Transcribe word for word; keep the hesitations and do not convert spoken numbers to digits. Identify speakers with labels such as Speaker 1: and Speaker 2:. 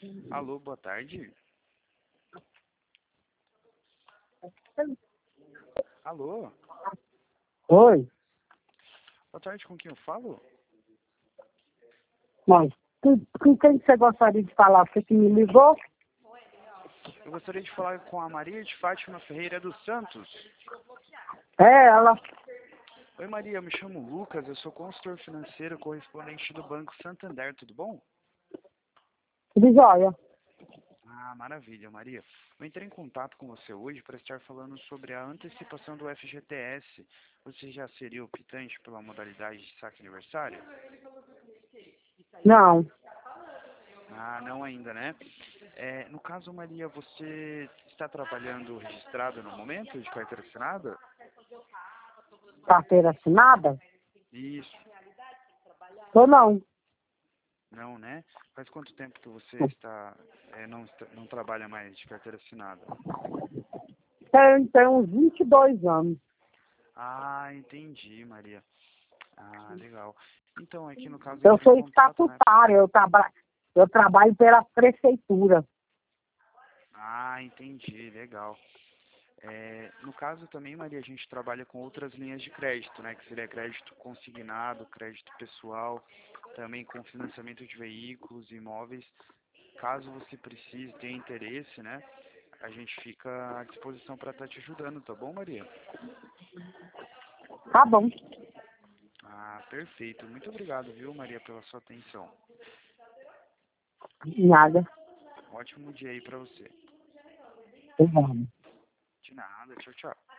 Speaker 1: Alô, boa tarde. Alô,
Speaker 2: Oi,
Speaker 1: boa tarde, com quem eu falo?
Speaker 2: mas com, com quem você gostaria de falar? Você que me ligou?
Speaker 1: Eu gostaria de falar com a Maria de Fátima Ferreira dos Santos.
Speaker 2: É, ela.
Speaker 1: Oi Maria, eu me chamo Lucas, eu sou consultor financeiro correspondente do Banco Santander, tudo bom?
Speaker 2: De joia.
Speaker 1: Ah, maravilha, Maria. Eu entrei em contato com você hoje para estar falando sobre a antecipação do F G T S. Você já seria optante pela modalidade de saque aniversário?
Speaker 2: Não,
Speaker 1: Ah, não ainda, né? É, no caso, Maria, você está trabalhando registrado no momento de carteira assinada?
Speaker 2: carteira assinada?
Speaker 1: Isso.
Speaker 2: Ou não?
Speaker 1: Não, né? Faz quanto tempo que você está, é, não, está- não trabalha mais de carteira assinada?
Speaker 2: Tem, tem uns vinte e dois anos.
Speaker 1: Ah, entendi, Maria. Ah, legal. Então, aqui no caso, eu
Speaker 2: Eu
Speaker 1: entrei em
Speaker 2: sou
Speaker 1: contato, né?
Speaker 2: estatutária, eu, traba, eu trabalho pela prefeitura.
Speaker 1: Ah, entendi, legal. É, no caso também, Maria, a gente trabalha com outras linhas de crédito, né? Que seria crédito consignado, crédito pessoal, também com financiamento de veículos, imóveis. Caso você precise, tenha interesse, né? A gente fica à disposição para estar te ajudando, tá bom, Maria?
Speaker 2: Tá bom.
Speaker 1: Ah, perfeito. Muito obrigado, viu, Maria, pela sua atenção.
Speaker 2: Nada.
Speaker 1: Um ótimo dia aí para você.
Speaker 2: Obrigado.
Speaker 1: De nada. Tchau, tchau.